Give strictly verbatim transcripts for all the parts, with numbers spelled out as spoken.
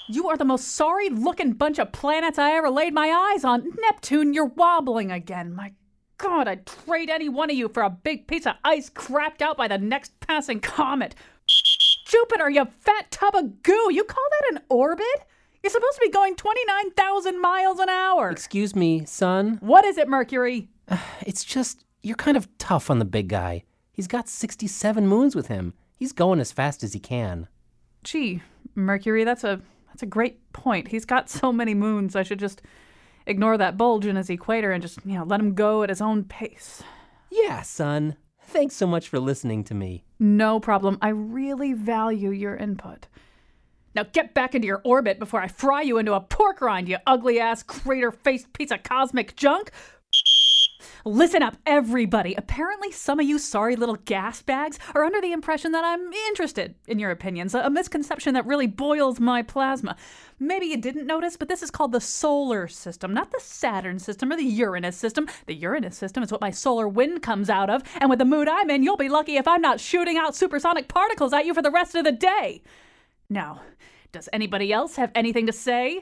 You are the most sorry-looking bunch of planets I ever laid my eyes on. Neptune, you're wobbling again. My God, I'd trade any one of you for a big piece of ice crapped out by the next passing comet. Jupiter, you fat tub of goo. You call that an orbit? You're supposed to be going twenty-nine thousand miles an hour. Excuse me, son? What is it, Mercury? Uh, it's just, you're kind of tough on the big guy. He's got sixty-seven moons with him. He's going as fast as he can. Gee, Mercury, that's a that's a great point. He's got so many moons, I should just ignore that bulge in his equator and just, you know, let him go at his own pace. Yeah, son. Thanks so much for listening to me. No problem. I really value your input. Now get back into your orbit before I fry you into a pork rind, you ugly-ass, crater-faced piece of cosmic junk. Listen up, everybody. Apparently some of you sorry little gas bags are under the impression that I'm interested in your opinions, a misconception that really boils my plasma. Maybe you didn't notice, but this is called the solar system, not the Saturn system or the Uranus system. The Uranus system is what my solar wind comes out of, and with the mood I'm in, you'll be lucky if I'm not shooting out supersonic particles at you for the rest of the day. Now, does anybody else have anything to say?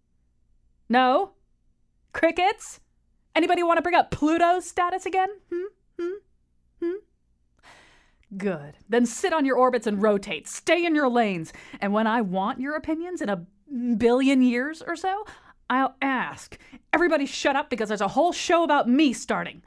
No? Crickets? Anybody want to bring up Pluto's status again? Hmm? Hmm? Hmm? Good. Then sit on your orbits and rotate. Stay in your lanes. And when I want your opinions in a billion years or so, I'll ask. Everybody shut up because there's a whole show about me starting.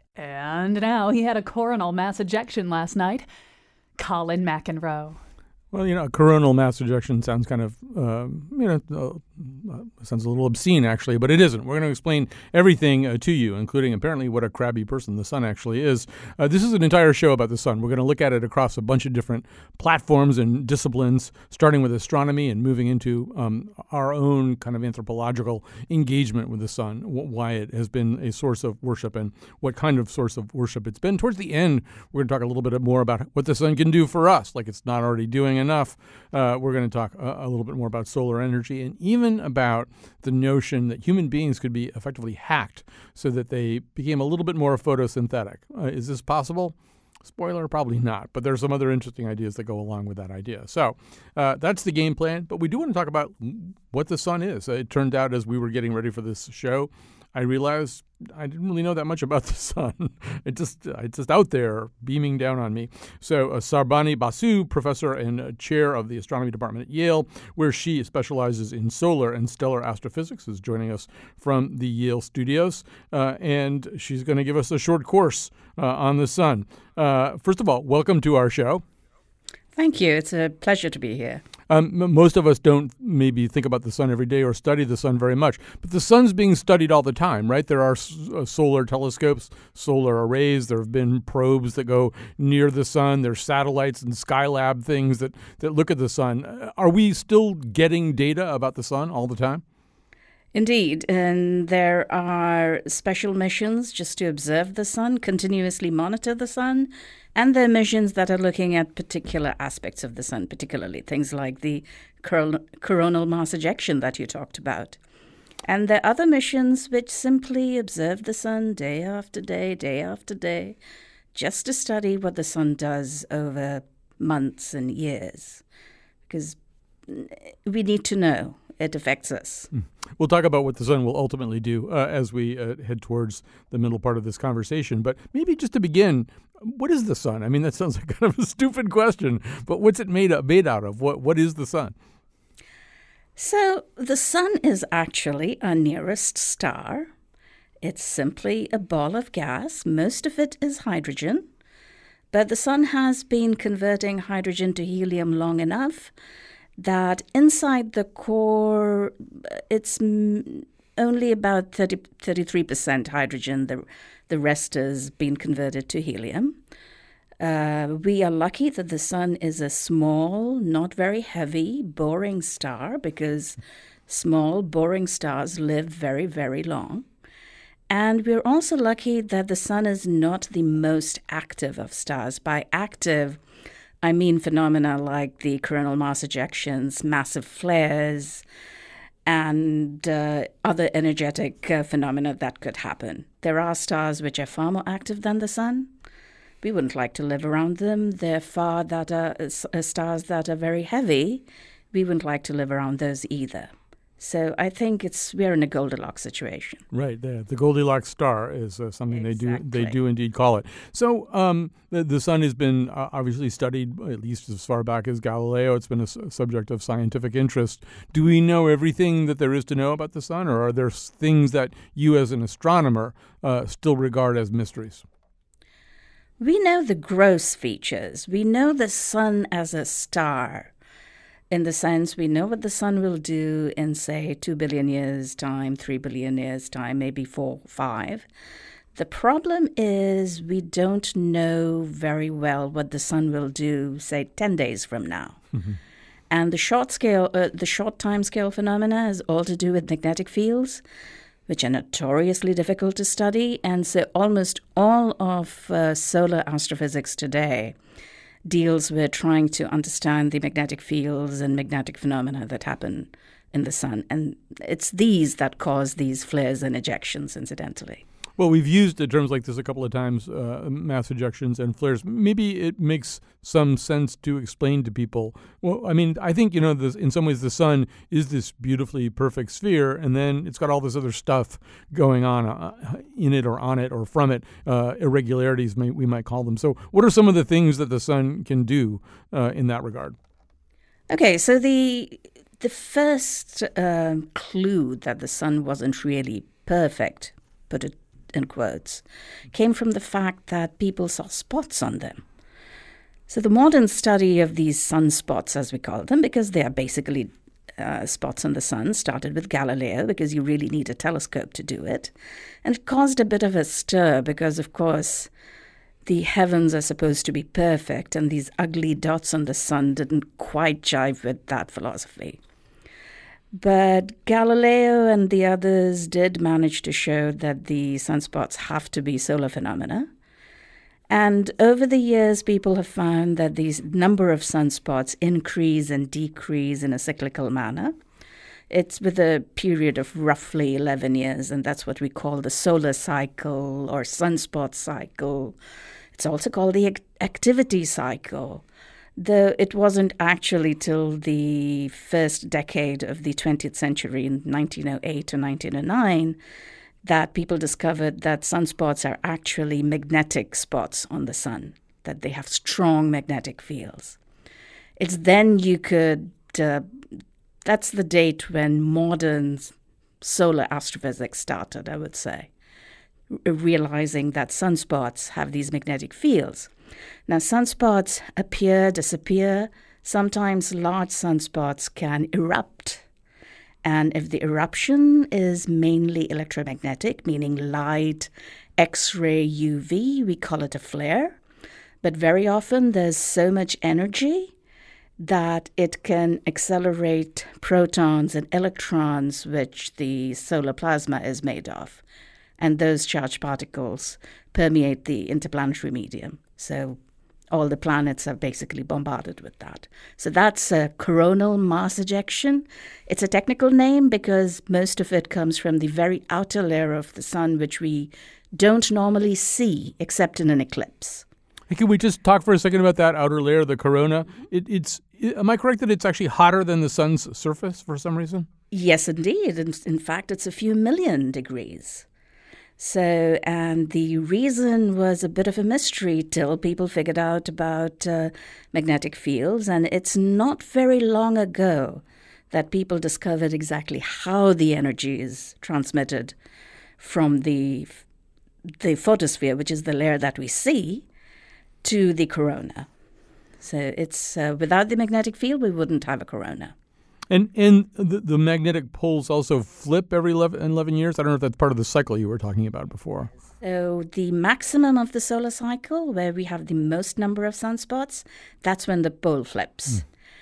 And now he had a coronal mass ejection last night. Colin McEnroe. Well, you know, a coronal mass ejection sounds kind of, uh, you know, uh, sounds a little obscene, actually, but it isn't. We're going to explain everything uh, to you, including apparently what a crabby person the sun actually is. Uh, this is an entire show about the sun. We're going to look at it across a bunch of different platforms and disciplines, starting with astronomy and moving into um, our own kind of anthropological engagement with the sun, wh- why it has been a source of worship and what kind of source of worship it's been. Towards the end, we're going to talk a little bit more about what the sun can do for us, like it's not already doing enough. Uh, we're going to talk a, a little bit more about solar energy and even about the notion that human beings could be effectively hacked so that they became a little bit more photosynthetic. Uh, is this possible? Spoiler, probably not. But there's some other interesting ideas that go along with that idea. So uh, that's the game plan. But we do want to talk about what the sun is. Uh, it turned out as we were getting ready for this show, I realized I didn't really know that much about the sun. It just it's just out there beaming down on me. So uh, Sarbani Basu, professor and uh, chair of the astronomy department at Yale, where she specializes in solar and stellar astrophysics, is joining us from the Yale studios. Uh, and she's going to give us a short course uh, on the sun. Uh, first of all, welcome to our show. Thank you. It's a pleasure to be here. Um, m- most of us don't maybe think about the sun every day or study the sun very much, but the sun's being studied all the time, right? There are s- uh, solar telescopes, solar arrays. There have been probes that go near the sun. There's satellites and Skylab things that, that look at the sun. Uh, are we still getting data about the sun all the time? Indeed, and there are special missions just to observe the sun, continuously monitor the sun, and there are missions that are looking at particular aspects of the sun, particularly things like the coron- coronal mass ejection that you talked about. And there are other missions which simply observe the sun day after day, day after day, just to study what the sun does over months and years, because we need to know. It affects us. We'll talk about what the sun will ultimately do uh, as we uh, head towards the middle part of this conversation. But maybe just to begin, what is the sun? I mean, that sounds like kind of a stupid question, but what's it made, up, made out of? What What is the sun? So the sun is actually our nearest star. It's simply a ball of gas. Most of it is hydrogen. But the sun has been converting hydrogen to helium long enough that inside the core, it's only about thirty, thirty-three percent hydrogen. The, the rest has been converted to helium. Uh, we are lucky that the sun is a small, not very heavy, boring star, because small, boring stars live very, very long. And we're also lucky that the sun is not the most active of stars. By active, I mean phenomena like the coronal mass ejections, massive flares, and uh, other energetic uh, phenomena that could happen. There are stars which are far more active than the sun. We wouldn't like to live around them. There are far that are uh, stars that are very heavy, we wouldn't like to live around those either. So I think it's we're in a Goldilocks situation. Right, the, the Goldilocks star is uh, something Exactly. they do they do indeed call it. So um, the, the sun has been uh, obviously studied at least as far back as Galileo. It's been a s- subject of scientific interest. Do we know everything that there is to know about the sun, or are there s- things that you as an astronomer uh, still regard as mysteries? We know the gross features. We know the sun as a star. In the sense, we know what the sun will do in, say, two billion years' time, three billion years' time, maybe four, five. The problem is we don't know very well what the sun will do, say, ten days from now. Mm-hmm. And the short scale, uh, the short time scale phenomena has all to do with magnetic fields, which are notoriously difficult to study. And so almost all of uh, solar astrophysics today deals with trying to understand the magnetic fields and magnetic phenomena that happen in the sun. And it's these that cause these flares and ejections, incidentally. Well, we've used terms like this a couple of times, uh, mass ejections and flares. Maybe it makes some sense to explain to people. Well, I mean, I think, you know, this, in some ways the sun is this beautifully perfect sphere, and then it's got all this other stuff going on uh, in it or on it or from it, uh, irregularities, may, we might call them. So what are some of the things that the sun can do uh, in that regard? Okay, so the, the first um, clue that the sun wasn't really perfect, put it in quotes, came from the fact that people saw spots on them. So the modern study of these sunspots, as we call them, because they are basically uh, spots on the sun, started with Galileo, because you really need a telescope to do it. And it caused a bit of a stir because, of course, the heavens are supposed to be perfect, and these ugly dots on the sun didn't quite jive with that philosophy. But Galileo and the others did manage to show that the sunspots have to be solar phenomena. And over the years, people have found that the number of sunspots increase and decrease in a cyclical manner. It's with a period of roughly eleven years, and that's what we call the solar cycle or sunspot cycle. It's also called the activity cycle. Though it wasn't actually till the first decade of the twentieth century, in nineteen oh eight to nineteen oh nine, that people discovered that sunspots are actually magnetic spots on the sun, that they have strong magnetic fields. It's then you could, uh, that's the date when modern solar astrophysics started, I would say, realizing that sunspots have these magnetic fields. Now, sunspots appear, disappear. Sometimes large sunspots can erupt. And if the eruption is mainly electromagnetic, meaning light, X-ray, U V, we call it a flare. But very often there's so much energy that it can accelerate protons and electrons, which the solar plasma is made of. And those charged particles permeate the interplanetary medium. So all the planets are basically bombarded with that. So that's a coronal mass ejection. It's a technical name because most of it comes from the very outer layer of the sun, which we don't normally see except in an eclipse. Hey, can we just talk for a second about that outer layer, the corona? It, it's am I correct that it's actually hotter than the sun's surface for some reason? Yes, indeed. In, in fact, it's a few million degrees. So, and the reason was a bit of a mystery till people figured out about uh, magnetic fields. And it's not very long ago that people discovered exactly how the energy is transmitted from the, the photosphere, which is the layer that we see, to the corona. So it's uh, without the magnetic field, we wouldn't have a corona. And and the, the magnetic poles also flip every eleven, eleven years? I don't know if that's part of the cycle you were talking about before. So the maximum of the solar cycle, where we have the most number of sunspots, that's when the pole flips. Mm.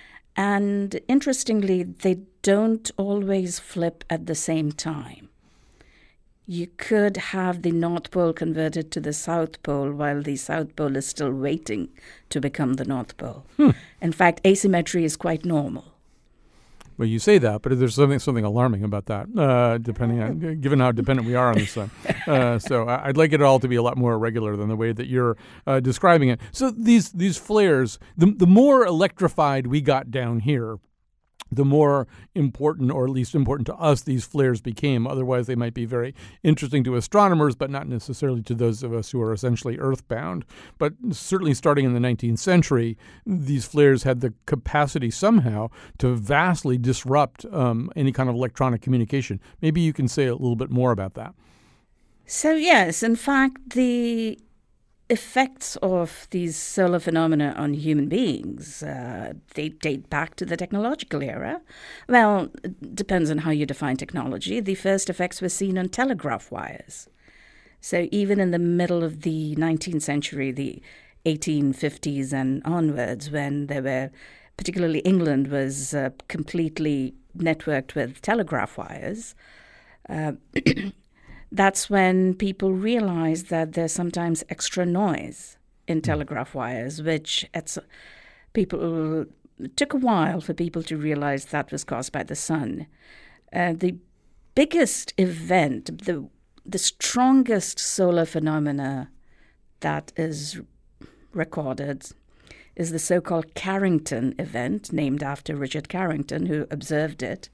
And interestingly, they don't always flip at the same time. You could have the North Pole converted to the South Pole while the South Pole is still waiting to become the North Pole. Hmm. In fact, asymmetry is quite normal. Well, you say that, but there's something something alarming about that, uh, depending on given how dependent we are on the sun. Uh, so I'd like it all to be a lot more irregular than the way that you're uh, describing it. So these these flares, the the more electrified we got down here, the more important, or at least important to us, these flares became. Otherwise, they might be very interesting to astronomers, but not necessarily to those of us who are essentially earthbound. But certainly starting in the nineteenth century, these flares had the capacity somehow to vastly disrupt um, any kind of electronic communication. Maybe you can say a little bit more about that. So, yes, in fact, the effects of these solar phenomena on human beings, uh, they date back to the technological era. Well, it depends on how you define technology. The first effects were seen on telegraph wires. So even in the middle of the nineteenth century, the eighteen fifties and onwards, when there were, particularly England was uh, completely networked with telegraph wires, uh, that's when people realized that there's sometimes extra noise in telegraph wires, which it's, people it took a while for people to realize that was caused by the sun. Uh, the biggest event, the the strongest solar phenomena that is recorded is the so-called Carrington event, named after Richard Carrington, who observed it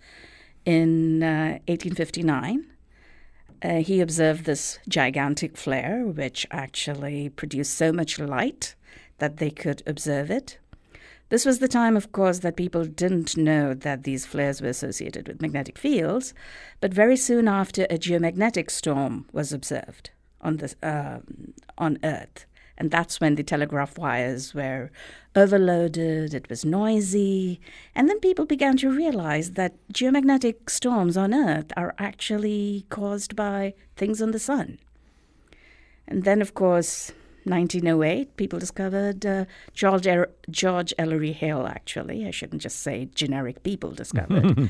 in uh, eighteen fifty-nine. Uh, he observed this gigantic flare, which actually produced so much light that they could observe it. This was the time, of course, that people didn't know that these flares were associated with magnetic fields, but very soon after, a geomagnetic storm was observed on the, uh, on Earth. And that's when the telegraph wires were overloaded, it was noisy, and then people began to realize that geomagnetic storms on Earth are actually caused by things on the sun. And then, of course, nineteen oh eight, people discovered uh, George, er- George Ellery Hale, actually. I shouldn't just say generic people discovered.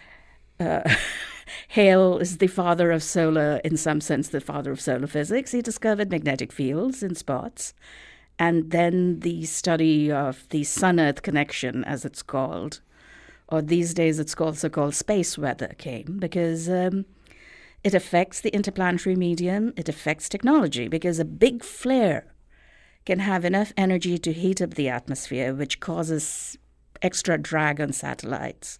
uh, Hale is the father of solar, in some sense, the father of solar physics. He discovered magnetic fields in spots. And then the study of the sun-earth connection, as it's called, or these days it's also called space weather, came because um, it affects the interplanetary medium, it affects technology, because a big flare can have enough energy to heat up the atmosphere, which causes extra drag on satellites.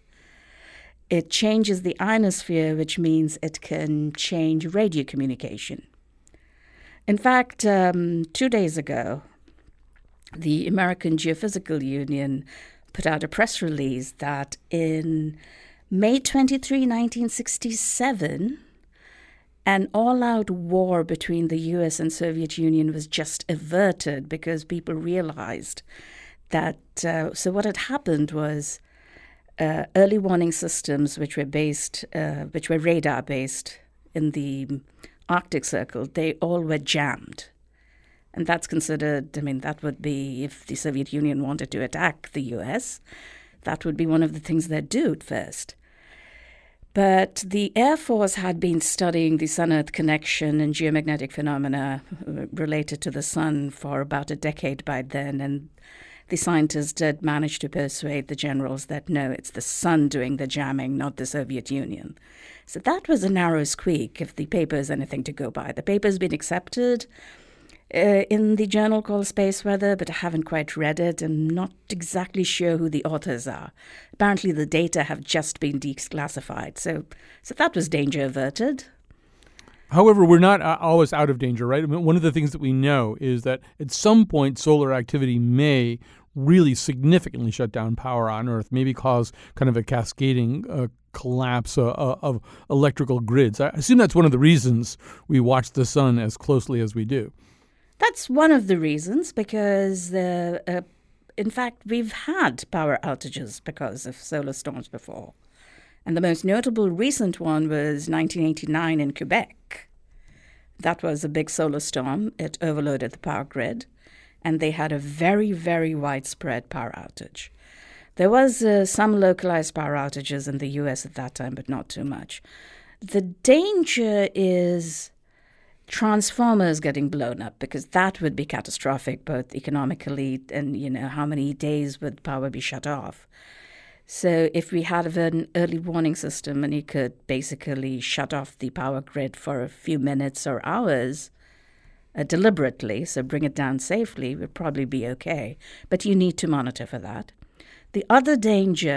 It changes the ionosphere, which means it can change radio communication. In fact, um, two days ago, the American Geophysical Union put out a press release that in May twenty-third, nineteen sixty-seven, an all-out war between the U S and Soviet Union was just averted because people realized that, uh, so what had happened was uh, early warning systems which were based, uh, which were radar-based in the Arctic Circle, they all were jammed. And that's considered, I mean, that would be, if the Soviet Union wanted to attack the U S, that would be one of the things they'd do at first. But the Air Force had been studying the sun-earth connection and geomagnetic phenomena related to the sun for about a decade by then, and the scientists did manage to persuade the generals that, no, it's the sun doing the jamming, not the Soviet Union. So that was a narrow squeak, if the paper is anything to go by. The paper's been accepted Uh, in the journal called Space Weather, but I haven't quite read it and not exactly sure who the authors are. Apparently the data have just been declassified, so so that was danger averted. However, we're not uh, always out of danger, right? I mean, one of the things that we know is that at some point solar activity may really significantly shut down power on Earth, maybe cause kind of a cascading uh, collapse uh, uh, of electrical grids. I assume that's one of the reasons we watch the sun as closely as we do. That's one of the reasons, because, uh, uh, in fact, we've had power outages because of solar storms before. And the most notable recent one was nineteen eighty-nine in Quebec. That was a big solar storm. It overloaded the power grid, and they had a very, very widespread power outage. There was uh, some localized power outages in the U S at that time, but not too much. The danger is transformers getting blown up, because that would be catastrophic, both economically and, you know, how many days would power be shut off. So if we had an early warning system and you could basically shut off the power grid for a few minutes or hours uh, deliberately, so bring it down safely, would probably be okay. But you need to monitor for that. The other danger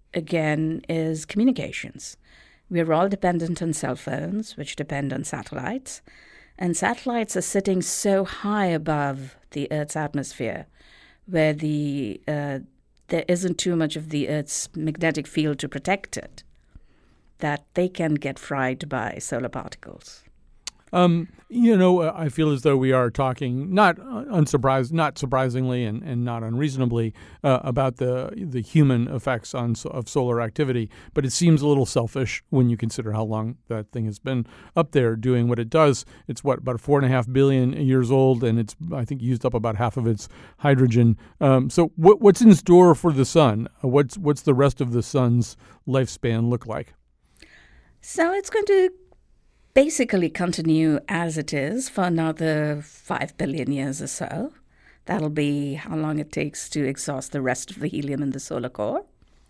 again, is communications. We're all dependent on cell phones, which depend on satellites. And satellites are sitting so high above the Earth's atmosphere, where the uh, there isn't too much of the Earth's magnetic field to protect it, that they can get fried by solar particles. Um, you know, uh, I feel as though we are talking, not uh, unsurprised, not surprisingly, and, and not unreasonably, uh, about the the human effects on so, of solar activity. But it seems a little selfish when you consider how long that thing has been up there doing what it does. It's what, about four and a half billion years old, and it's, I think, used up about half of its hydrogen. Um, so, what, what's in store for the sun? Uh, what's what's the rest of the sun's lifespan look like? So it's going to basically continue as it is for another five billion years or so. That'll be how long it takes to exhaust the rest of the helium in the solar core.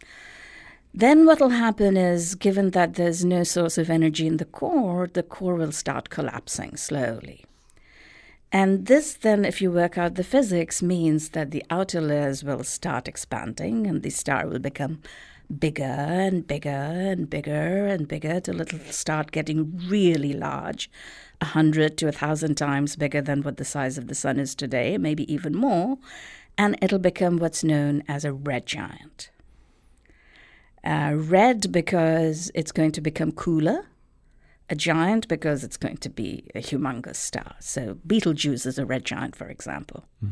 Then what will happen is, given that there's no source of energy in the core, the core will start collapsing slowly. And this then, if you work out the physics, means that the outer layers will start expanding and the star will become bigger and bigger and bigger and bigger till it'll start getting really large, a hundred to a thousand times bigger than what the size of the sun is today, maybe even more, and it'll become what's known as a red giant. Uh, red because it's going to become cooler, a giant because it's going to be a humongous star. So Betelgeuse is a red giant, for example. Hmm.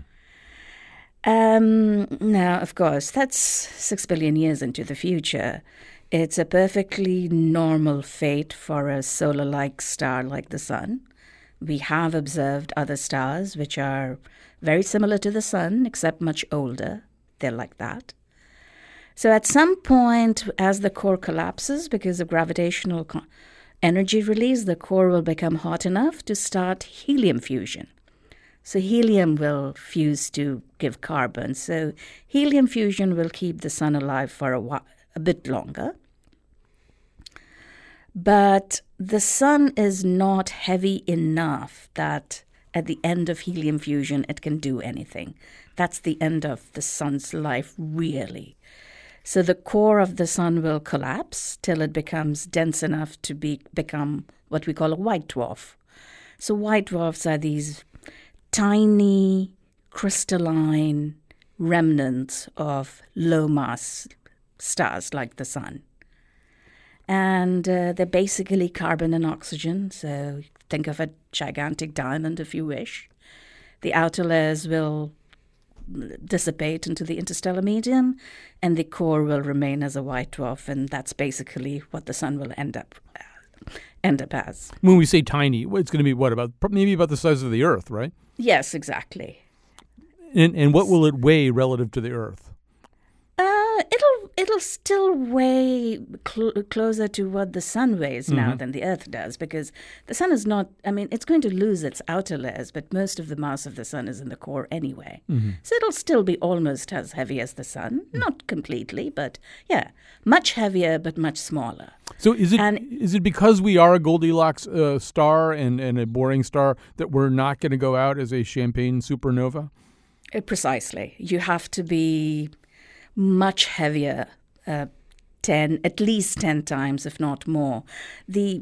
Um, now, of course, that's six billion years into the future. It's a perfectly normal fate for a solar-like star like the sun. We have observed other stars which are very similar to the sun, except much older. They're like that. So at some point, as the core collapses because of gravitational co- energy release, the core will become hot enough to start helium fusion. So helium will fuse to give carbon. So helium fusion will keep the sun alive for a while, a bit longer. But the sun is not heavy enough that at the end of helium fusion it can do anything. That's the end of the sun's life, really. So the core of the sun will collapse till it becomes dense enough to be become what we call a white dwarf. So white dwarfs are these tiny, crystalline remnants of low-mass stars like the sun. And uh, they're basically carbon and oxygen, so think of a gigantic diamond if you wish. The outer layers will dissipate into the interstellar medium, and the core will remain as a white dwarf, and that's basically what the sun will end up end up as. When we say tiny, it's going to be what, about maybe about the size of the Earth, right? Yes, exactly. And and what will it weigh relative to the Earth? Uh, it'll it'll still weigh cl- closer to what the sun weighs now mm-hmm. than the Earth does, because the sun is not, I mean, it's going to lose its outer layers, but most of the mass of the sun is in the core anyway. Mm-hmm. So it'll still be almost as heavy as the sun. Mm-hmm. Not completely, but yeah, much heavier, but much smaller. So is it and, is it because we are a Goldilocks uh, star and, and a boring star that we're not going to go out as a champagne supernova? Uh, precisely. You have to be much heavier, uh, ten, at least ten times, if not more. The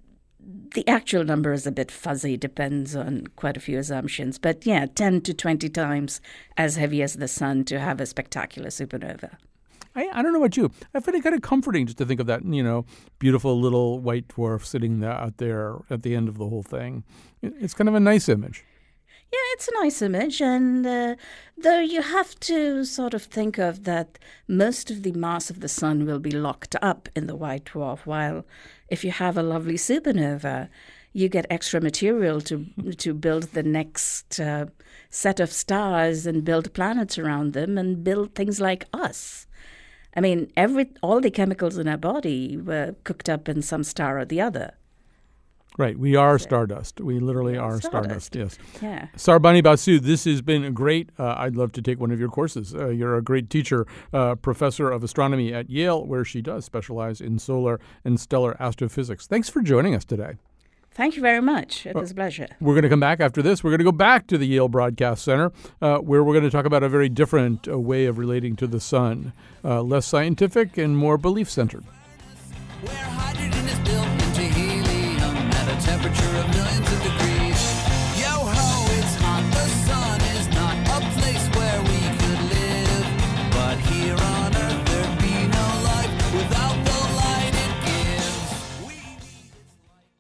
the actual number is a bit fuzzy, depends on quite a few assumptions. But yeah, ten to twenty times as heavy as the sun to have a spectacular supernova. I, I don't know about you. I find it kind of comforting just to think of that, you know, beautiful little white dwarf sitting there, out there at the end of the whole thing. It, it's kind of a nice image. Yeah, it's a nice image, and uh, though you have to sort of think of that most of the mass of the sun will be locked up in the white dwarf, while if you have a lovely supernova, you get extra material to to build the next uh, set of stars and build planets around them and build things like us. I mean, every all the chemicals in our body were cooked up in some star or the other. Right. We are stardust. We literally are stardust. stardust. Yes. Yeah. Sarbani Basu, this has been great. Uh, I'd love to take one of your courses. Uh, you're a great teacher, uh, professor of astronomy at Yale, where she does specialize in solar and stellar astrophysics. Thanks for joining us today. Thank you very much. It was a pleasure. We're going to come back after this. We're going to go back to the Yale Broadcast Center, uh, where we're going to talk about a very different uh, way of relating to the sun, uh, less scientific and more belief-centered. Where hydrogen is built into helium at a temperature of millions of degrees. Yo-ho, it's hot. The sun is not a place where we could live. But here on Earth there'd be no life without the light it gives. We need its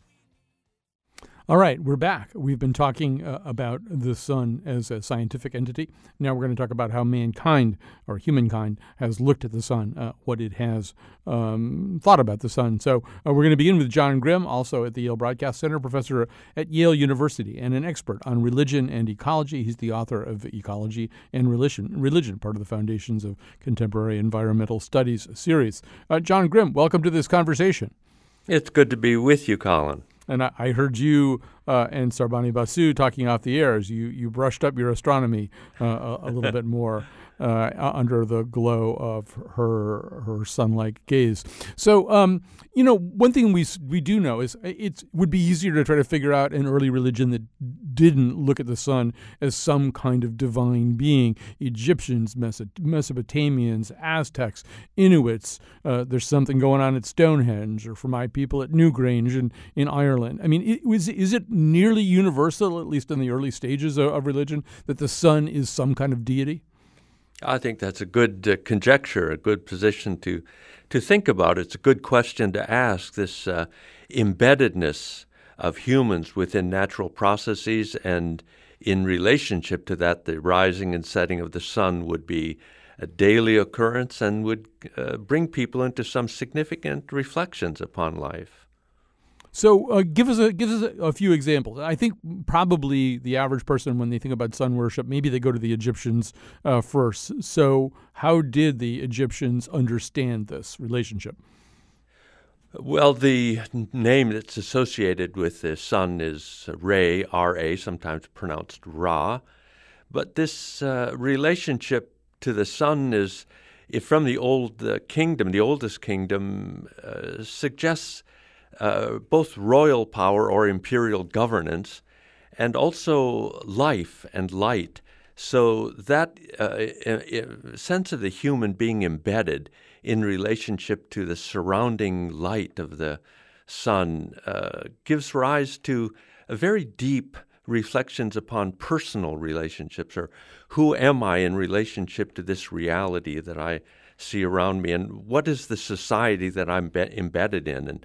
light. All right, we're back. We've been talking uh, about the sun as a scientific entity. Now we're going to talk about how mankind, or humankind, has looked at the sun, uh, what it has um, thought about the sun. So uh, we're going to begin with John Grimm, also at the Yale Broadcast Center, professor at Yale University and an expert on religion and ecology. He's the author of Ecology and Religion, Religion, part of the Foundations of Contemporary Environmental Studies series. Uh, John Grimm, welcome to this conversation. It's good to be with you, Colin. And I, I heard you uh, and Sarbani Basu talking off the air as you, you brushed up your astronomy uh, a, a little bit more uh, under the glow of her her sun-like gaze. So, um, you know, one thing we we do know is it would be easier to try to figure out an early religion that didn't look at the sun as some kind of divine being. Egyptians, Meso- Mesopotamians, Aztecs, Inuits. Uh, there's something going on at Stonehenge, or for my people at Newgrange in, in Ireland. I mean, it, is, is it nearly universal, at least in the early stages of, of religion, that the sun is some kind of deity? I think that's a good uh, conjecture, a good position to to think about. It's a good question to ask, this uh, embeddedness of humans within natural processes, and in relationship to that, the rising and setting of the sun would be a daily occurrence and would uh, bring people into some significant reflections upon life. So uh, give us a give us a, a few examples. I think probably the average person, when they think about sun worship, maybe they go to the Egyptians uh, first. So how did the Egyptians understand this relationship? Well, the name that's associated with the sun is Re, R A, sometimes pronounced Ra. But this uh, relationship to the sun is, if from the old uh, kingdom, the oldest kingdom, uh, suggests Uh, both royal power or imperial governance, and also life and light. So that uh, sense of the human being embedded in relationship to the surrounding light of the sun uh, gives rise to a very deep reflections upon personal relationships, or who am I in relationship to this reality that I see around me, and what is the society that I'm be- embedded in. And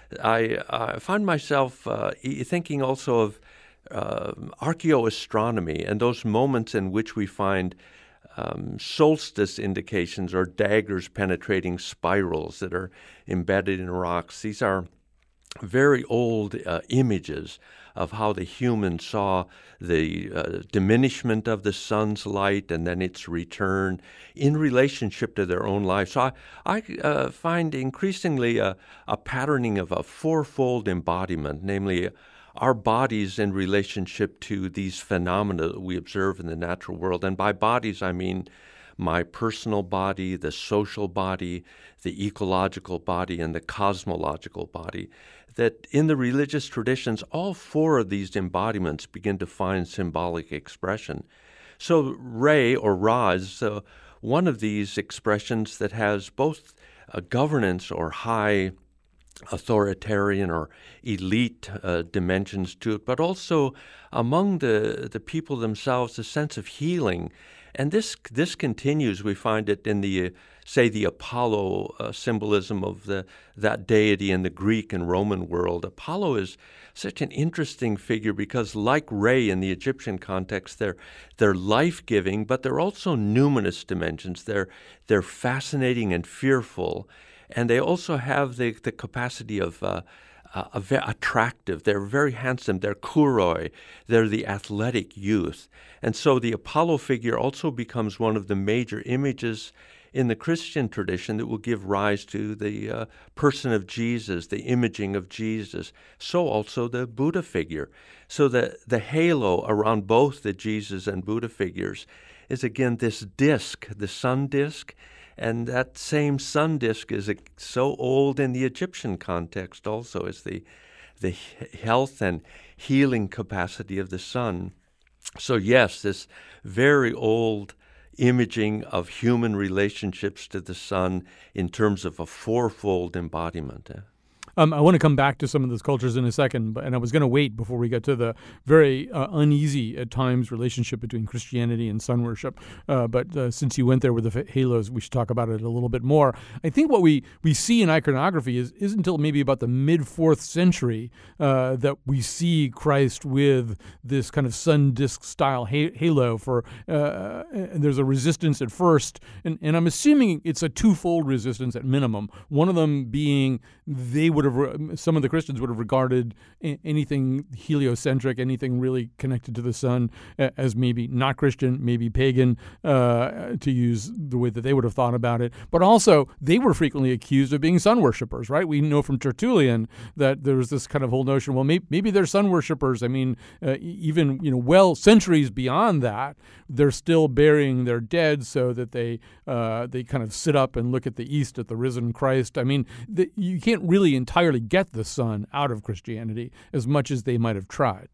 I, I find myself uh, thinking also of uh, archaeoastronomy and those moments in which we find um, solstice indications or daggers penetrating spirals that are embedded in rocks. These are very old uh, images of how the human saw the uh, diminishment of the sun's light and then its return in relationship to their own life. So I, I uh, find increasingly a, a patterning of a fourfold embodiment, namely our bodies in relationship to these phenomena that we observe in the natural world. And by bodies, I mean my personal body, the social body, the ecological body, and the cosmological body. That in the religious traditions, all four of these embodiments begin to find symbolic expression. So Re, or Ra, is uh, one of these expressions that has both a governance or high authoritarian or elite uh, dimensions to it, but also among the, the people themselves, a sense of healing. And this this continues. We find it in the, uh, say, the Apollo uh, symbolism of the that deity in the Greek and Roman world. Apollo is such an interesting figure because, like Re in the Egyptian context, they're they're life-giving, but they're also numinous dimensions. They're they're fascinating and fearful, and they also have the the capacity of uh, Uh, a very attractive. They're very handsome. They're kuroi. They're the athletic youth. And so the Apollo figure also becomes one of the major images in the Christian tradition that will give rise to the uh, person of Jesus, the imaging of Jesus. So also the Buddha figure. So the, the halo around both the Jesus and Buddha figures is, again, this disk, the sun disk. And that same sun disk is so old in the Egyptian context also as the the he- health and healing capacity of the sun. So yes, this very old imaging of human relationships to the sun in terms of a fourfold embodiment. Um, I want to come back to some of those cultures in a second, but, and I was going to wait before we get to the very uh, uneasy at times relationship between Christianity and sun worship. Uh, but uh, since you went there with the f- halos, we should talk about it a little bit more. I think what we, we see in iconography is isn't until maybe about the mid fourth century uh, that we see Christ with this kind of sun disk style ha- halo. For uh, and there's a resistance at first, and, and I'm assuming it's a twofold resistance at minimum. One of them being they would have, some of the Christians would have regarded anything heliocentric, anything really connected to the sun, as maybe not Christian, maybe pagan, uh, to use the way that they would have thought about it. But also, they were frequently accused of being sun worshippers, right? We know from Tertullian that there was this kind of whole notion, well, maybe, maybe they're sun worshippers. I mean, uh, even, you know, well, centuries beyond that, they're still burying their dead so that they uh, they kind of sit up and look at the east at the risen Christ. I mean, the, you can't really entirely get the sun out of Christianity as much as they might have tried.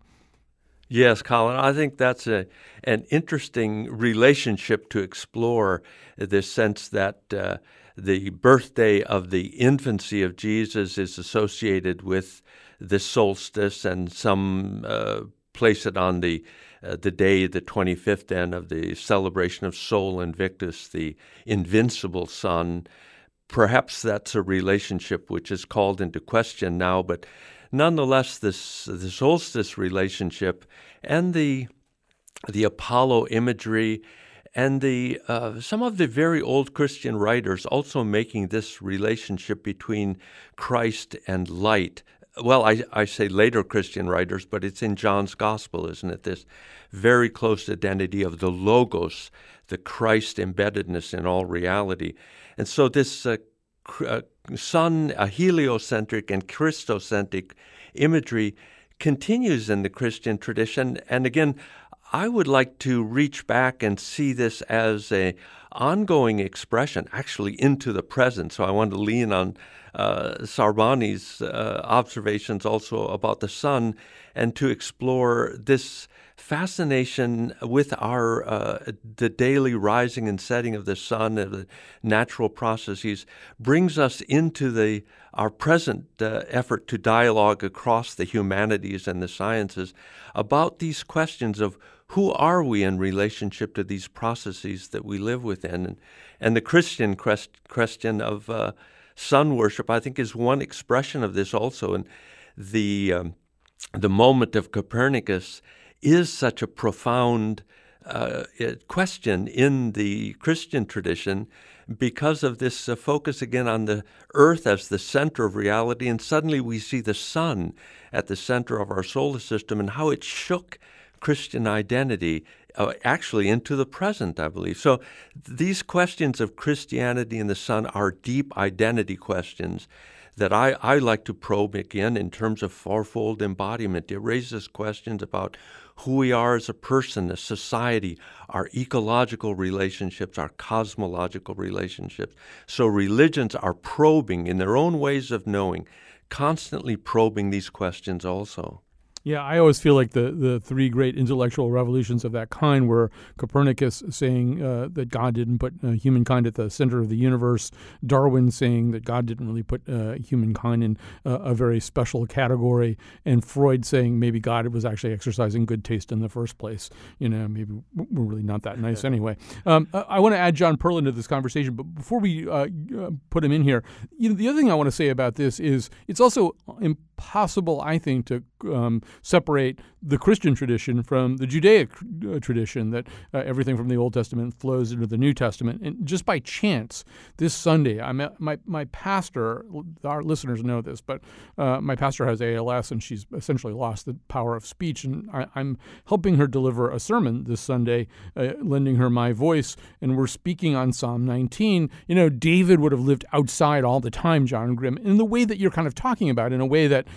Yes, Colin, I think that's a an interesting relationship to explore, this sense that uh, the birthday of the infancy of Jesus is associated with the solstice, and some uh, place it on the uh, the day, the twenty-fifth then, of the celebration of Sol Invictus, the invincible sun. Perhaps that's a relationship which is called into question now, but nonetheless, this the solstice relationship and the the Apollo imagery and the uh, some of the very old Christian writers also making this relationship between Christ and light. Well, I, I say later Christian writers, but it's in John's Gospel, isn't it? This very close identity of the Logos, the Christ embeddedness in all reality. And so this uh, uh, sun, a heliocentric and Christocentric imagery continues in the Christian tradition. And again, I would like to reach back and see this as a ongoing expression, actually into the present. So I want to lean on uh, Sarbani's uh, observations also about the sun, and to explore this fascination with our uh, the daily rising and setting of the sun and the natural processes brings us into the our present uh, effort to dialogue across the humanities and the sciences about these questions of who are we in relationship to these processes that we live within. And, and the Christian quest- question of uh, sun worship, I think, is one expression of this also. And the um, the moment of Copernicus is such a profound uh, question in the Christian tradition because of this uh, focus again on the earth as the center of reality. And suddenly we see the sun at the center of our solar system and how it shook Christian identity uh, actually into the present, I believe. So these questions of Christianity and the sun are deep identity questions that I, I like to probe again in terms of fourfold embodiment. It raises questions about who we are as a person, a society, our ecological relationships, our cosmological relationships. So religions are probing in their own ways of knowing, constantly probing these questions also. Yeah, I always feel like the, the three great intellectual revolutions of that kind were Copernicus saying uh, that God didn't put uh, humankind at the center of the universe, Darwin saying that God didn't really put uh, humankind in uh, a very special category, and Freud saying maybe God was actually exercising good taste in the first place. You know, maybe we're really not that nice anyway. Um, I, I want to add John Perlin to this conversation, but before we uh, put him in here, you know, the other thing I want to say about this is it's also impossible, I think, to um, separate the Christian tradition from the Judaic uh, tradition, that uh, everything from the Old Testament flows into the New Testament. And just by chance, this Sunday, I met my, my pastor, our listeners know this, but uh, my pastor has A L S and she's essentially lost the power of speech. And I, I'm helping her deliver a sermon this Sunday, uh, lending her my voice. And we're speaking on Psalm nineteen. You know, David would have lived outside all the time, John Grimm, in the way that you're kind of talking about, in a way that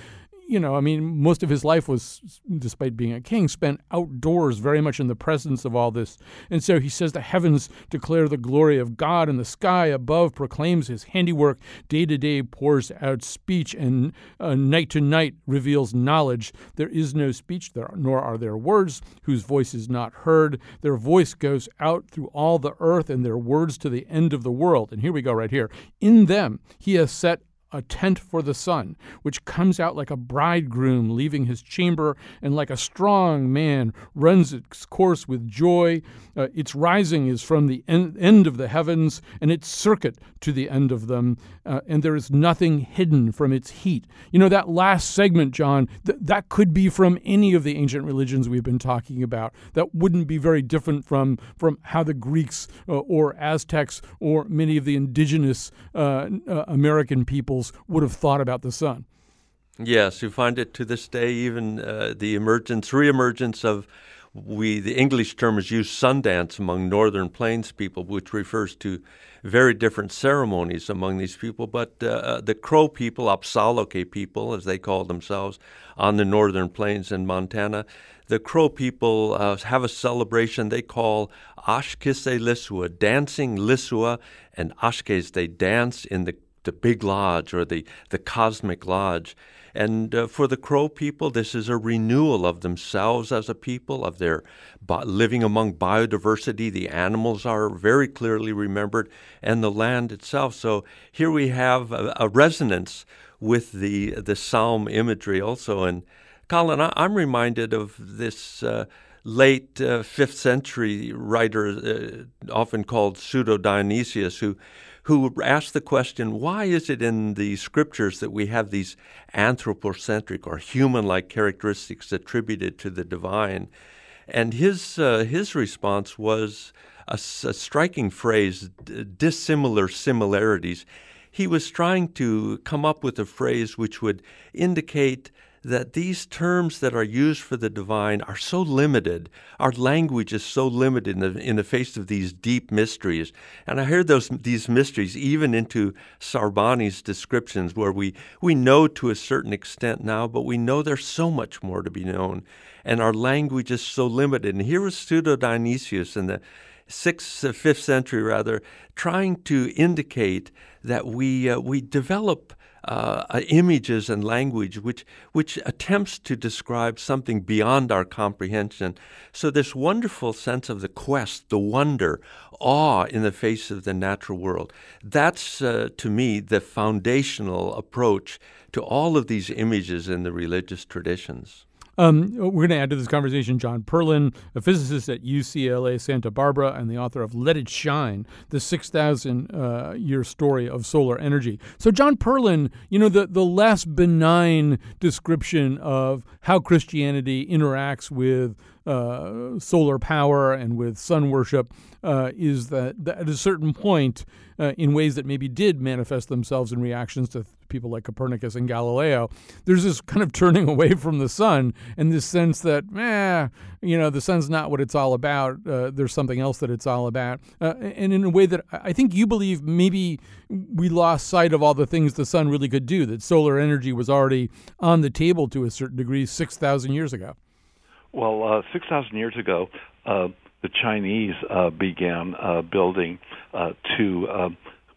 you know, I mean, most of his life was, despite being a king, spent outdoors, very much in the presence of all this. And so he says the heavens declare the glory of God, and the sky above proclaims his handiwork. Day to day pours out speech, and uh, night to night reveals knowledge. There is no speech, there, nor are there words, whose voice is not heard. Their voice goes out through all the earth, and their words to the end of the world. And here we go right here. In them he has set a tent for the sun, which comes out like a bridegroom leaving his chamber, and like a strong man runs its course with joy. Uh, its rising is from the en- end of the heavens, and its circuit to the end of them, uh, and there is nothing hidden from its heat. You know, that last segment, John, th- that could be from any of the ancient religions we've been talking about. That wouldn't be very different from, from how the Greeks uh, or Aztecs or many of the indigenous uh, uh, American peoples would have thought about the sun. Yes, you find it to this day, even uh, the emergence, reemergence of, we the English term is used, Sundance, among Northern Plains people, which refers to very different ceremonies among these people. But uh, the Crow people, Apsaloke people, as they call themselves, on the Northern Plains in Montana, the Crow people uh, have a celebration they call Ashkise Lisua, dancing Lisua, and Ashkes, they dance in the the big lodge or the, the cosmic lodge. And uh, for the Crow people, this is a renewal of themselves as a people, of their bi- living among biodiversity. The animals are very clearly remembered, and the land itself. So here we have a, a resonance with the, the psalm imagery also. And Colin, I, I'm reminded of this uh, late uh, fifth century writer, uh, often called Pseudo-Dionysius, who who asked the question, why is it in the scriptures that we have these anthropocentric or human-like characteristics attributed to the divine? And his uh, his response was a, a striking phrase, dissimilar similarities. He was trying to come up with a phrase which would indicate that these terms that are used for the divine are so limited. Our language is so limited in the, in the face of these deep mysteries. And I heard those these mysteries even into Sarbani's descriptions, where we, we know to a certain extent now, but we know there's so much more to be known. And our language is so limited. And here was Pseudo-Dionysius in the sixth, uh, fifth century, rather, trying to indicate that we uh, we develop Uh, images and language which which attempts to describe something beyond our comprehension. So this wonderful sense of the quest, the wonder, awe in the face of the natural world, that's, uh, to me, the foundational approach to all of these images in the religious traditions. Um, we're going to add to this conversation John Perlin, a physicist at U C L A Santa Barbara and the author of Let It Shine, the six thousand uh, year story of solar energy. So John Perlin, you know, the, the less benign description of how Christianity interacts with uh, solar power and with sun worship uh, is that, that at a certain point, uh, in ways that maybe did manifest themselves in reactions to people like Copernicus and Galileo, there's this kind of turning away from the sun and this sense that, eh, you know, the sun's not what it's all about. Uh, there's something else that it's all about. Uh, and in a way that I think you believe maybe we lost sight of all the things the sun really could do, that solar energy was already on the table to a certain degree six thousand years ago. Well, uh, six thousand years ago, uh, the Chinese uh, began uh, building uh, to uh,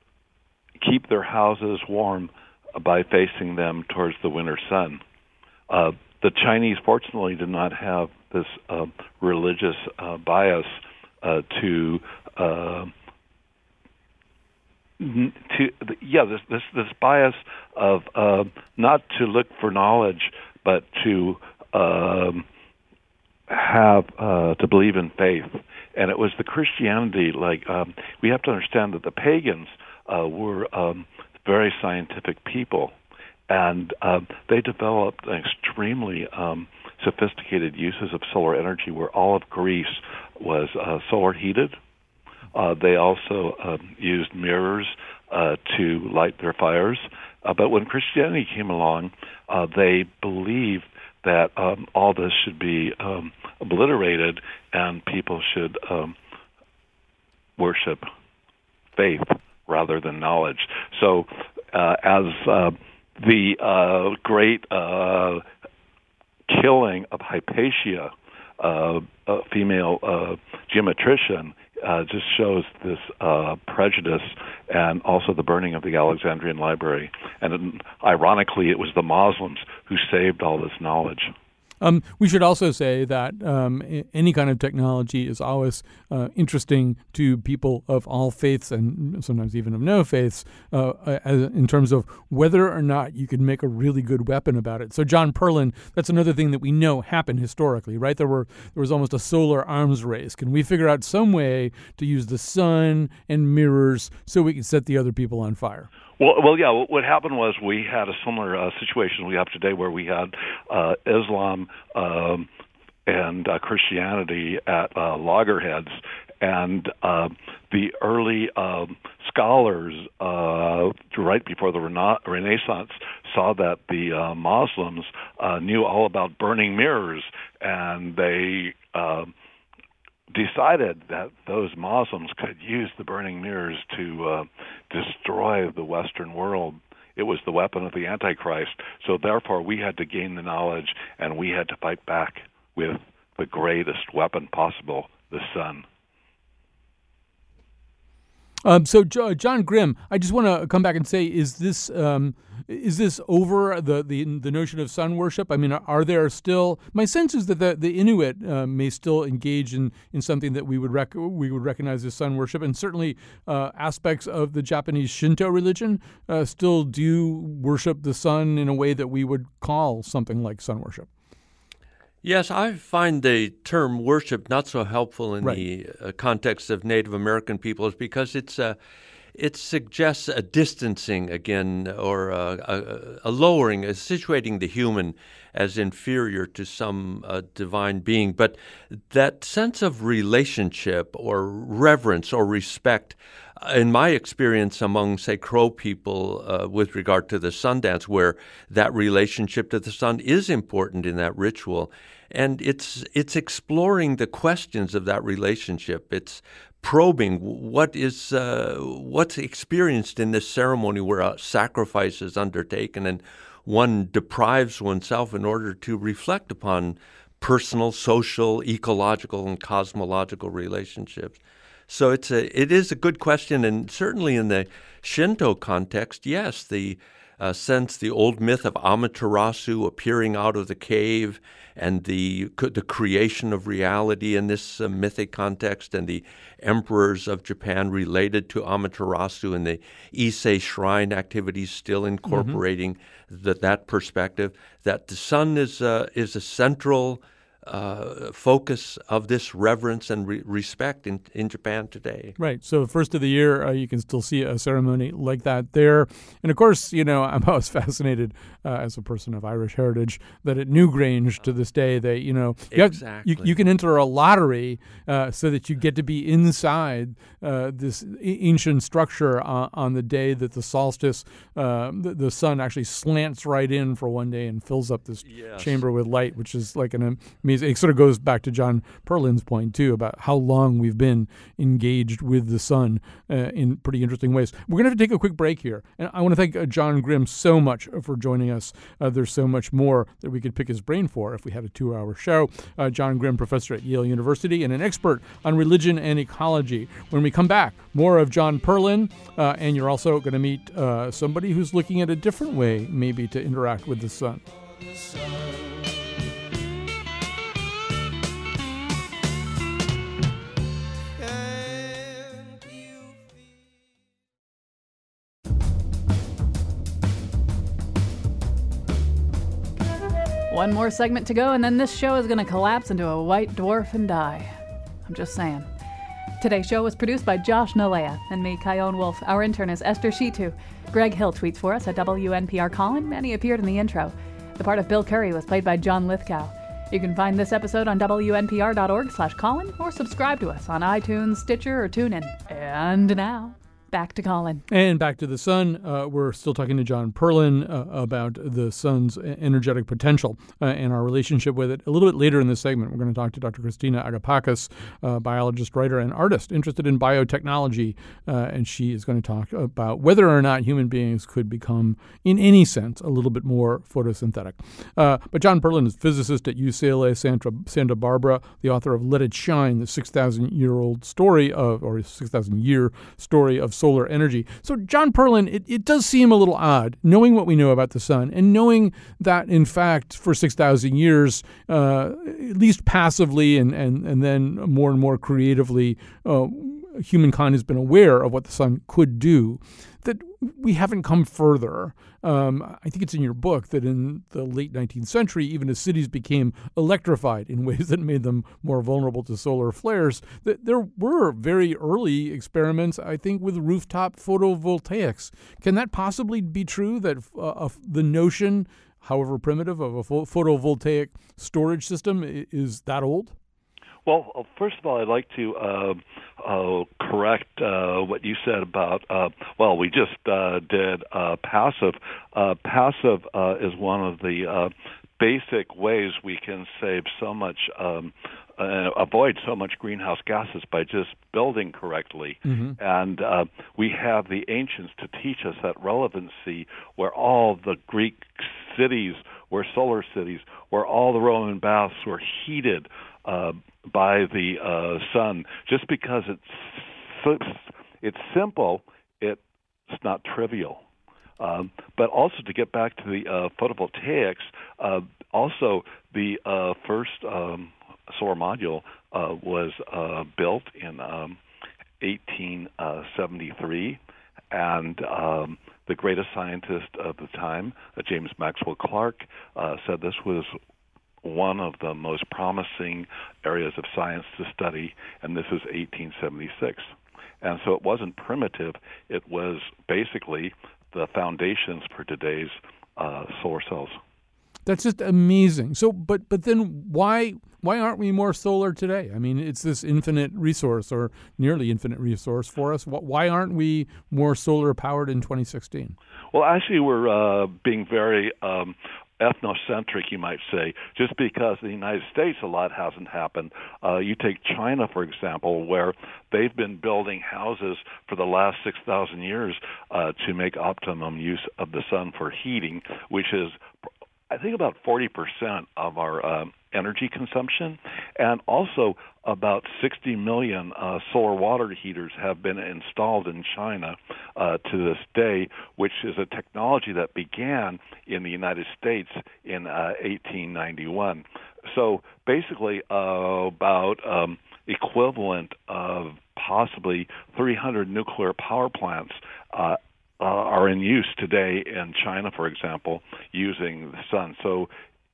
keep their houses warm by facing them towards the winter sun. Uh, the Chinese, fortunately, did not have this uh, religious uh, bias uh, to, uh, to yeah, this this, this bias of uh, not to look for knowledge, but to um, have uh, to believe in faith. And it was the Christianity, like um, we have to understand that the pagans uh, were um, very scientific people, and uh, they developed extremely um, sophisticated uses of solar energy, where all of Greece was uh, solar heated. Uh, they also um, used mirrors uh, to light their fires. Uh, but when Christianity came along, uh, they believed that um, all this should be um, obliterated and people should um, worship faith rather than knowledge. So uh, as uh, the uh, great uh, killing of Hypatia, uh, a female uh, geometrician, uh, just shows this uh, prejudice, and also the burning of the Alexandrian Library. And it, ironically, it was the Muslims who saved all this knowledge. Um, we should also say that um, any kind of technology is always uh, interesting to people of all faiths and sometimes even of no faiths uh, as, in terms of whether or not you can make a really good weapon about it. So John Perlin, that's another thing that we know happened historically, right? There were there was almost a solar arms race. Can we figure out some way to use the sun and mirrors so we can set the other people on fire? Well, well, yeah. What happened was we had a similar uh, situation we have today, where we had uh, Islam um, and uh, Christianity at uh, loggerheads, and uh, the early um, scholars, uh, right before the Rena- Renaissance, saw that the uh, Muslims uh, knew all about burning mirrors, and they Uh, decided that those Muslims could use the burning mirrors to uh, destroy the Western world. It was the weapon of the Antichrist. So therefore, we had to gain the knowledge, and we had to fight back with the greatest weapon possible, the sun. Um, so, jo- John Grimm, I just want to come back and say, is this um, is this over the, the the notion of sun worship? I mean, are there still? My sense is that the, the Inuit uh, may still engage in, in something that we would rec- we would recognize as sun worship, and certainly uh, aspects of the Japanese Shinto religion uh, still do worship the sun in a way that we would call something like sun worship. Yes, I find the term worship not so helpful in right. the uh, context of Native American peoples, because it's uh, it suggests a distancing again, or a, a, a lowering, a situating the human as inferior to some uh, divine being. But that sense of relationship or reverence or respect, in my experience among, say, Crow people uh, with regard to the sun dance, where that relationship to the sun is important in that ritual, and it's it's exploring the questions of that relationship. It's probing what is uh, what's experienced in this ceremony where a sacrifice is undertaken and one deprives oneself in order to reflect upon personal, social, ecological, and cosmological relationships. So it's a it is a good question, and certainly in the Shinto context, yes, the uh, sense, the old myth of Amaterasu appearing out of the cave, and the the creation of reality in this uh, mythic context, and the emperors of Japan related to Amaterasu, and the Ise shrine activities still incorporating mm-hmm. the, that perspective, that the sun is uh, is a central Uh, focus of this reverence and re- respect in, in Japan today. Right. So first of the year, uh, you can still see a ceremony like that there. And of course, you know, I'm always fascinated uh, as a person of Irish heritage that at Newgrange to this day, they, you know, you, exactly. have, you, you can enter a lottery uh, so that you get to be inside uh, this ancient structure on, on the day that the solstice, uh, the, the sun actually slants right in for one day and fills up this yes. chamber with light, which is like an amazing. It sort of goes back to John Perlin's point, too, about how long we've been engaged with the sun uh, in pretty interesting ways. We're going to have to take a quick break here. And I want to thank uh, John Grimm so much for joining us. Uh, there's so much more that we could pick his brain for if we had a two-hour show. Uh, John Grimm, professor at Yale University and an expert on religion and ecology. When we come back, more of John Perlin, uh, and you're also going to meet uh, somebody who's looking at a different way, maybe, to interact with the sun. One more segment to go, and then this show is going to collapse into a white dwarf and die. I'm just saying. Today's show was produced by Josh Nalea and me, Kyone Wolf. Our intern is Esther Shitu. Greg Hill tweets for us at W N P R Colin, and he appeared in the intro. The part of Bill Curry was played by John Lithgow. You can find this episode on W N P R dot org slash Colin, or subscribe to us on iTunes, Stitcher, or TuneIn. And now, Back to Colin. And back to the sun. Uh, we're still talking to John Perlin uh, about the sun's energetic potential uh, and our relationship with it. A little bit later in this segment, we're going to talk to Doctor Christina Agapakis, uh, biologist, writer, and artist interested in biotechnology. Uh, and she is going to talk about whether or not human beings could become, in any sense, a little bit more photosynthetic. Uh, but John Perlin is physicist at U C L A Santa, Santa Barbara, the author of Let It Shine, the six thousand year old story of, or six thousand year story of solar energy. So, John Perlin, it, it does seem a little odd, knowing what we know about the sun and knowing that, in fact, for six thousand years, uh, at least passively and, and, and then more and more creatively, uh, humankind has been aware of what the sun could do, that we haven't come further. Um, I think it's in your book that in the late nineteenth century, even as cities became electrified in ways that made them more vulnerable to solar flares, that there were very early experiments, I think, with rooftop photovoltaics. Can that possibly be true, that uh, of the notion, however primitive, of a photovoltaic storage system is that old? Well, first of all, I'd like to uh, uh, correct uh, what you said about, uh, well, we just uh, did uh, passive. Uh, passive uh, is one of the uh, basic ways we can save so much, um, uh, avoid so much greenhouse gases by just building correctly. Mm-hmm. And uh, we have the ancients to teach us that relevancy, where all the Greek cities were solar cities, where all the Roman baths were heated uh, by the uh, sun. Just because it's it's simple, it's not trivial. Um, but also, to get back to the uh, photovoltaics, uh, also the uh, first um, solar module uh, was uh, built in um, eighteen seventy-three, and um, the greatest scientist of the time, uh, James Maxwell Clark, uh, said this was one of the most promising areas of science to study, and this is eighteen seventy-six. And so it wasn't primitive. It was basically the foundations for today's uh, solar cells. That's just amazing. So, but but then why why aren't we more solar today? I mean, it's this infinite resource, or nearly infinite resource for us. Why aren't we more solar powered in twenty sixteen? Well, actually, we're uh, being very um, ethnocentric, you might say, just because in the United States a lot hasn't happened. Uh, you take China, for example, where they've been building houses for the last six thousand years uh, to make optimum use of the sun for heating, which is, I think, about forty percent of our um, energy consumption. And also about sixty million uh, solar water heaters have been installed in China uh, to this day, which is a technology that began in the United States in uh, eighteen ninety-one. So basically uh, about um, equivalent of possibly three hundred nuclear power plants uh, Uh, are in use today in China, for example, using the sun. So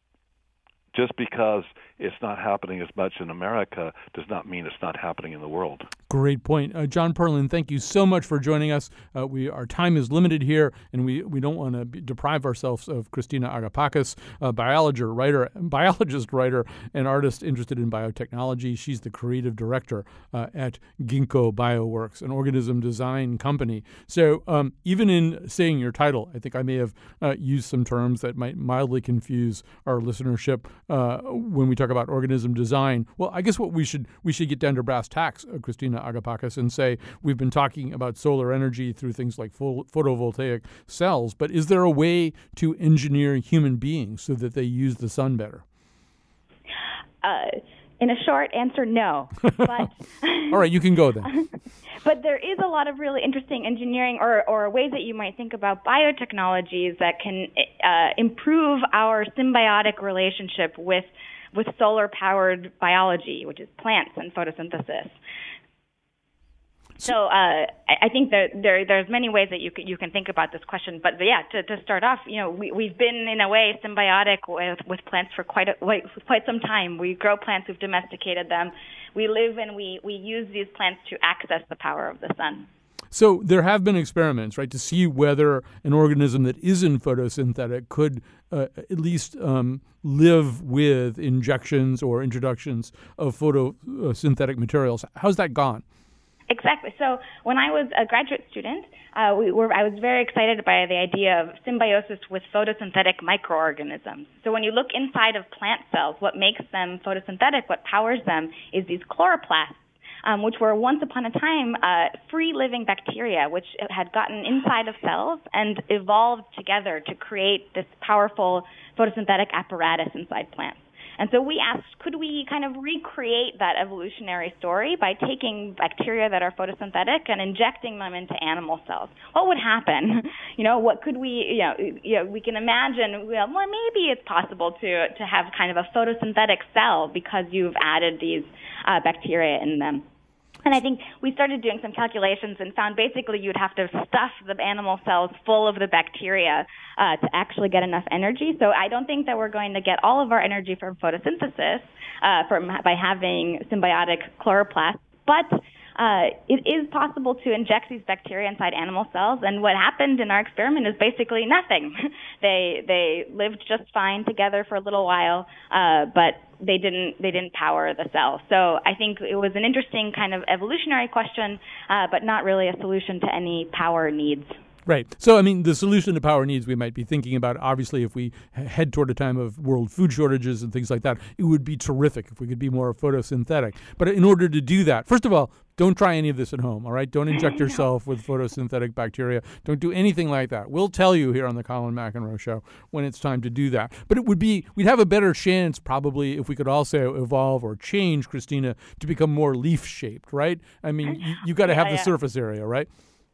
just because it's not happening as much in America does not mean it's not happening in the world. Great point. Uh, John Perlin, thank you so much for joining us. Uh, we Our time is limited here, and we, we don't want to deprive ourselves of Christina Agapakis, a biologist, writer, biologist, writer, and artist interested in biotechnology. She's the creative director uh, at Ginkgo Bioworks, an organism design company. So um, even in saying your title, I think I may have uh, used some terms that might mildly confuse our listenership uh, when we talk about organism design. Well, I guess what we should we should get down to brass tacks, uh, Christina Agapakis, and say we've been talking about solar energy through things like pho- photovoltaic cells, but is there a way to engineer human beings so that they use the sun better? Uh, in a short answer, no. But all right, you can go then. But there is a lot of really interesting engineering or, or ways that you might think about biotechnologies that can uh, improve our symbiotic relationship with with solar-powered biology, which is plants and photosynthesis. So uh, I think that there there's many ways that you can, you can think about this question. But yeah, to, to start off, you know, we, we've been in a way symbiotic with, with plants for quite a, like, quite some time. We grow plants, we've domesticated them. We live and we, we use these plants to access the power of the sun. So there have been experiments, right, to see whether an organism that isn't photosynthetic could uh, at least um, live with injections or introductions of photosynthetic materials. How's that gone? Exactly. So when I was a graduate student, uh, we were, I was very excited by the idea of symbiosis with photosynthetic microorganisms. So when you look inside of plant cells, what makes them photosynthetic, what powers them, is these chloroplasts, um, which were once upon a time uh, free-living bacteria, which had gotten inside of cells and evolved together to create this powerful photosynthetic apparatus inside plants. And so we asked, could we kind of recreate that evolutionary story by taking bacteria that are photosynthetic and injecting them into animal cells? What would happen? You know, what could we, you know, you know we can imagine, well, maybe it's possible to, to have kind of a photosynthetic cell because you've added these uh, bacteria in them. And I think we started doing some calculations and found basically you'd have to stuff the animal cells full of the bacteria uh, to actually get enough energy. So I don't think that we're going to get all of our energy from photosynthesis uh, from by having symbiotic chloroplasts, but uh, it is possible to inject these bacteria inside animal cells. And what happened in our experiment is basically nothing. they they lived just fine together for a little while, uh, but they didn't they didn't power the cell. So I think it was an interesting kind of evolutionary question, uh, but not really a solution to any power needs. Right. So, I mean, the solution to power needs we might be thinking about, obviously, if we head toward a time of world food shortages and things like that, it would be terrific if we could be more photosynthetic. But in order to do that, first of all, don't try any of this at home, all right? Don't inject yourself with photosynthetic bacteria. Don't do anything like that. We'll tell you here on the Colin McEnroe Show when it's time to do that. But it would be, we'd have a better chance probably if we could also evolve or change, Christina, to become more leaf-shaped, right? I mean, you, you got to have yeah, the yeah. surface area, right?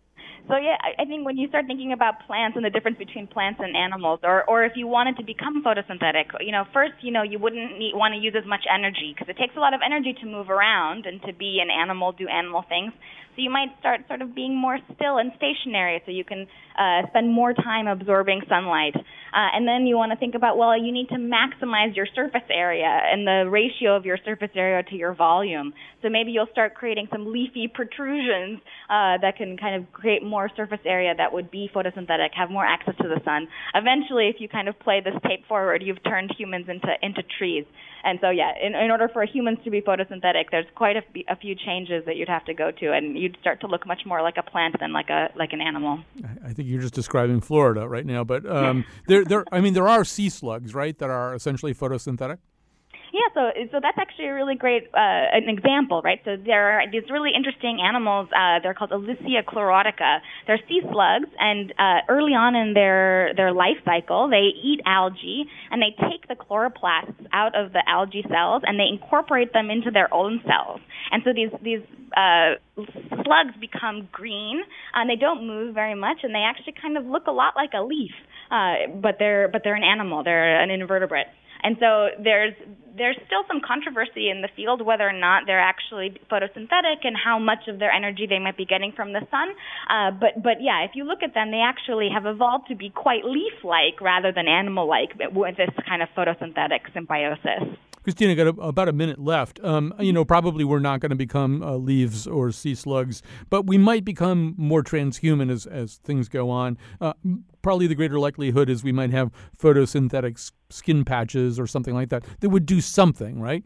So yeah, I think when you start thinking about plants and the difference between plants and animals, or, or if you wanted to become photosynthetic, you know, first, you know, you wouldn't need, want to use as much energy because it takes a lot of energy to move around and to be an animal, do animal things. So you might start sort of being more still and stationary so you can uh, spend more time absorbing sunlight. Uh, and then you want to think about, well, you need to maximize your surface area and the ratio of your surface area to your volume. So maybe you'll start creating some leafy protrusions uh, that can kind of create more surface area that would be photosynthetic, have more access to the sun. Eventually, if you kind of play this tape forward, you've turned humans into, into trees. And so, yeah, in, in order for humans to be photosynthetic, there's quite a, a few changes that you'd have to go to, and you'd start to look much more like a plant than like a like an animal. I think you're just describing Florida right now, but um, there, there, I mean, there are sea slugs, right, that are essentially photosynthetic. Yeah, so so that's actually a really great uh, an example, right? So there are these really interesting animals. Uh, they're called Elysia chlorotica. They're sea slugs, and uh, early on in their their life cycle, they eat algae, and they take the chloroplasts out of the algae cells, and they incorporate them into their own cells. And so these these uh, slugs become green, and they don't move very much, and they actually kind of look a lot like a leaf, uh, but they're but they're an animal. They're an invertebrate. And so there's there's still some controversy in the field whether or not they're actually photosynthetic and how much of their energy they might be getting from the sun. Uh, but but yeah, if you look at them, they actually have evolved to be quite leaf-like rather than animal-like with this kind of photosynthetic symbiosis. Christina, got a, about a minute left. Um, you know, probably we're not going to become uh, leaves or sea slugs, but we might become more transhuman as, as things go on. Uh, probably the greater likelihood is we might have photosynthetic s- skin patches or something like that that would do something, right?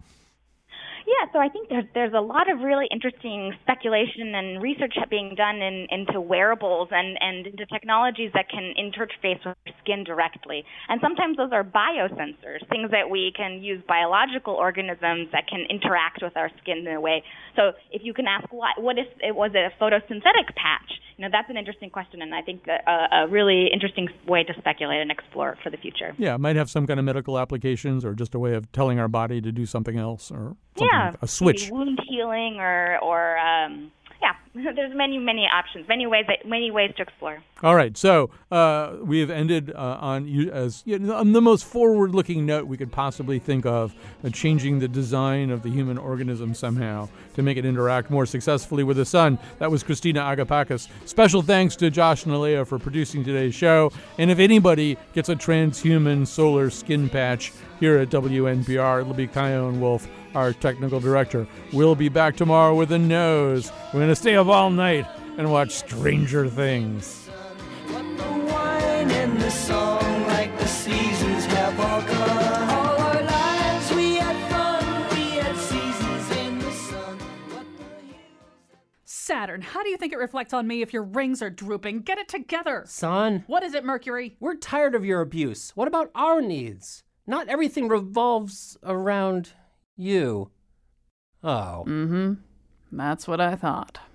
Yeah, so I think there's there's a lot of really interesting speculation and research being done in, into wearables and, and into technologies that can interface with our skin directly. And sometimes those are biosensors, things that we can use biological organisms that can interact with our skin in a way. So if you can ask, what, what if it was a photosynthetic patch? You know, that's an interesting question, and I think a, a really interesting way to speculate and explore for the future. Yeah, it might have some kind of medical applications or just a way of telling our body to do something else or something, yeah, a switch. Maybe wound healing or, or um, yeah, there's many, many options, many ways that, many ways to explore. All right, so uh, we have ended uh, on you as you know, on the most forward-looking note we could possibly think of, uh, changing the design of the human organism somehow to make it interact more successfully with the sun. That was Christina Agapakis. Special thanks to Josh Nalea for producing today's show. And if anybody gets a transhuman solar skin patch here at W N P R, it'll be Kyone Wolf, our technical director. We'll be back tomorrow with a nose. We're going to stay up all night and watch Stranger Things. What the wine and the song, like the seasons have all come. All our lives we had fun, we had seasons in the sun. What the hills... Saturn, how do you think it reflects on me if your rings are drooping? Get it together. Son, What is it, Mercury? we're tired of your abuse. What about our needs? Not everything revolves around you. Oh. Mm-hmm. That's what I thought.